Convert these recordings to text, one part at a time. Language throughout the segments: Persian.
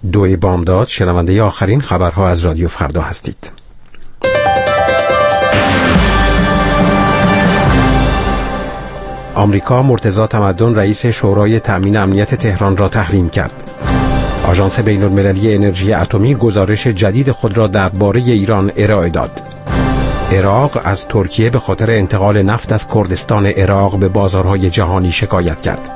2 بامداد شنونده آخرین خبرها از رادیو فردا هستید. آمریکا مرتضی تمدن رئیس شورای تأمین امنیت تهران را تحریم کرد. آژانس بین‌المللی انرژی اتمی گزارش جدید خود را درباره ایران ارائه داد. عراق از ترکیه به خاطر انتقال نفت از کردستان عراق به بازارهای جهانی شکایت کرد.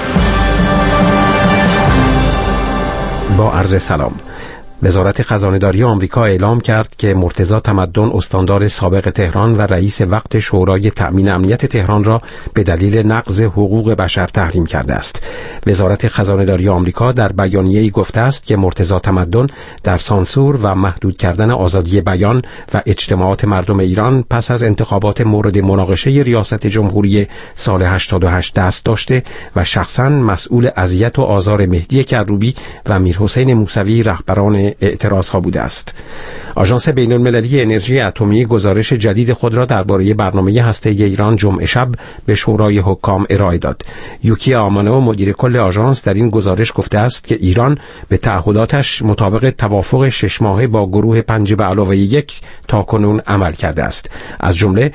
با عرض سلام. وزارت خزانه‌داری آمریکا اعلام کرد که مرتضی تمدن استاندار سابق تهران و رئیس وقت شورای تأمین امنیت تهران را به دلیل نقض حقوق بشر تحریم کرده است. وزارت خزانه‌داری آمریکا در بیانیه‌ای گفته است که مرتضی تمدن در سانسور و محدود کردن آزادی بیان و اجتماعات مردم ایران پس از انتخابات مورد مناقشه ریاست جمهوری سال 88 دست داشته و شخصاً مسئول اذیت و آزار مهدی کروبی و میرحسین موسوی رهبران اعتراض ها بوده است. آژانس بین‌المللی انرژی اتمی گزارش جدید خود را درباره برنامه هسته‌ای ایران جمعه شب به شورای حکام ارائه داد. یوکی آمانو مدیر کل آژانس در این گزارش گفته است که ایران به تعهداتش مطابق توافق 6 ماهه با گروه 5+1 تاکنون عمل کرده است. از جمله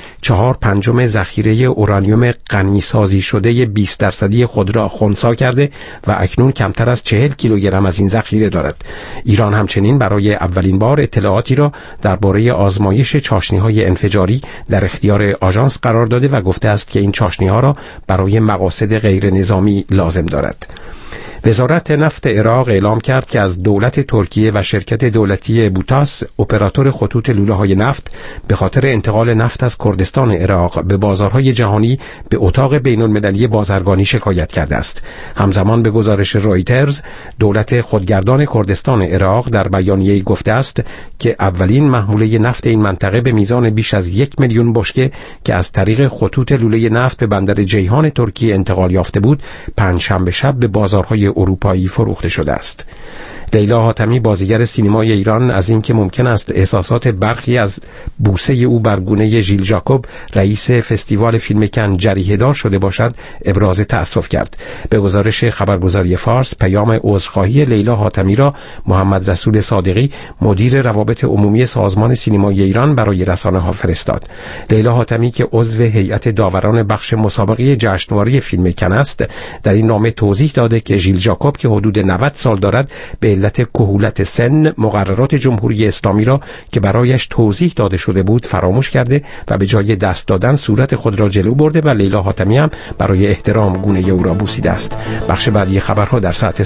4/5 ذخیره اورانیوم غنی سازی شده 20% خود را خنثی کرده و اکنون کمتر از 40 کیلوگرم از این ذخیره دارد. ایران همچنین برای اولین بار اطلاعاتی را درباره آزمایش چاشنی‌های انفجاری در اختیار آژانس قرار داده و گفته است که این چاشنی‌ها را برای مقاصد غیر نظامی لازم دارد. وزارت نفت عراق اعلام کرد که از دولت ترکیه و شرکت دولتی بوتاس اپراتور خطوط لوله‌های نفت به خاطر انتقال نفت از کردستان عراق به بازارهای جهانی به اتاق بین‌المللی بازرگانی شکایت کرده است. همزمان به گزارش رویترز دولت خودگردان کردستان عراق در بیانیه‌ای گفته است که اولین محموله نفت این منطقه به میزان بیش از 1 میلیون بشکه که از طریق خطوط لوله نفت به بندر جیهان ترکیه انتقال یافته بود پنجشنبه شب به بازارهای اروپایی فروخته شده است. لیلا حاتمی بازیگر سینمای ایران از اینکه ممکن است احساسات برخی از بوسه او بر گونه ژیل ژاکوب رئیس فستیوال فیلم کن جریحه‌دار شده باشد ابراز تأسف کرد. به گزارش خبرگزاری فارس پیام عذرخواهی لیلا حاتمی را محمد رسول صادقی مدیر روابط عمومی سازمان سینمای ایران برای رسانه‌ها فرستاد. لیلا حاتمی که عضو هیئت داوران بخش مسابقه جشنواره فیلم کن است در این نامه توضیح داده که ژیل ژاکوب که حدود 90 سال دارد به علت کهولت سن مقررات جمهوری اسلامی را که برایش توضیح داده شده بود فراموش کرده و به جای دست دادن صورت خود را جلو برده و لیلا حاتمی هم برای احترام گونه او را بوسیده است. بخش بعدی خبرها در ساعت